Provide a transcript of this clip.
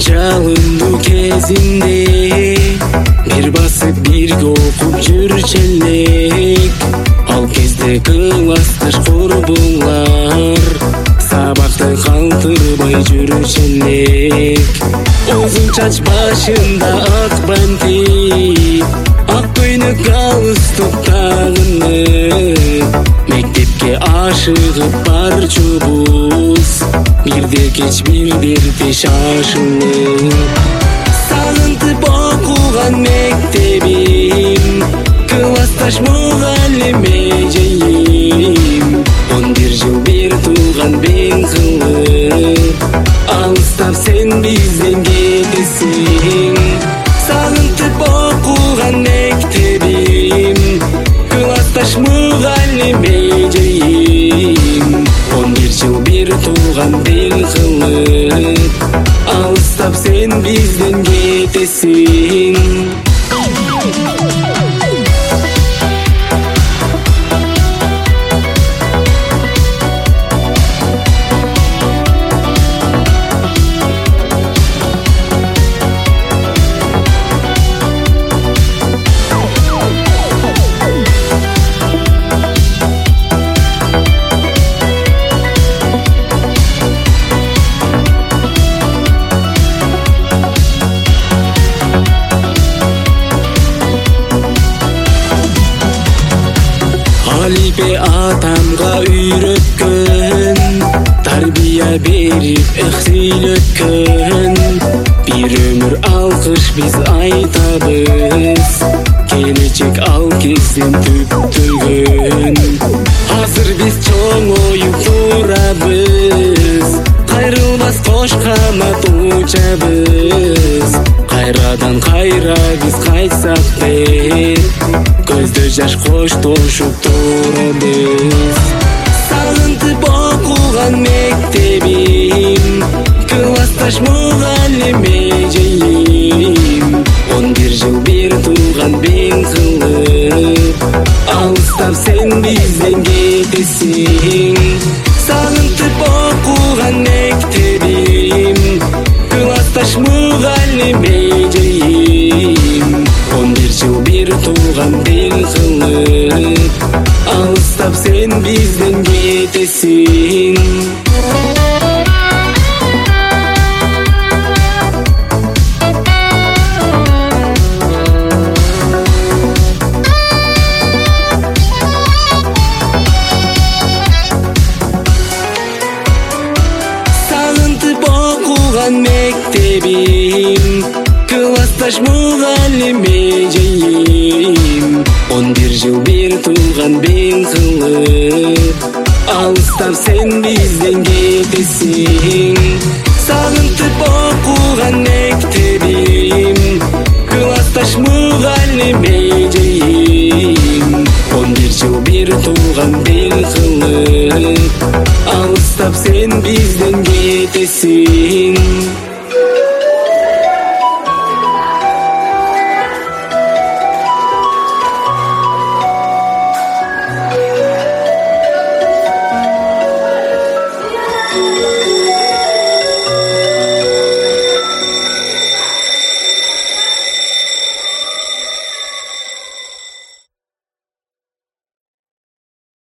жалындуу кезинде бир басып бирге окуп жүрчү элек. Ал кезде классташ курбулар сабакты калтырбай жүрчү элек. Узун чач башында ак бантик, ак көйнөк галстук тагынып, мектепке ашыгып барчубуз бирде кеч бирдерде шашылып. Сагынтып окуган мектебим, классташ мугалим эжейим. 11 жыл бир тууган бен кылып, алыстап сен бизден кетесиң. Сагынтып окуган мектебим, классташ мугалим эжейим. 11 жыл бир тууган бен кылып, алыстап сен бизден кетесиң. Алипе атамга үйрөткөн, тарбия берип ыйсыйлөткөн. Бир өмүр алкыш биз айтабыз, келечек ал кезден түптөлгөн. Азыр биз чоңоюп турабыз, кайрылбас кош канат учабыз. Кайрадан кайра биз кайтсак деп, көздө жаш коштошуп турабыз. Сагынтып окуган мектебим, классташ мугалим эжейим. 11 жыл бир тууган бен кылып, алыстап сен бизден кетесиң. Сагынтып окуган мектебим, классташ мугалим эжейим. 11 жыл бир тууган бен кылып, алыстап сен бизден кетесиң. Сагынтып окуган мектебим, классташ мугалим эжейим. 11 жыл бир тууган бен кылып, алыстап сен бизден кетесиң. Сагынтып окуган мектебим, классташ мугалим эжейим. 11 жыл бир тууган бен кылып, алыстап сен бизден кетесиң.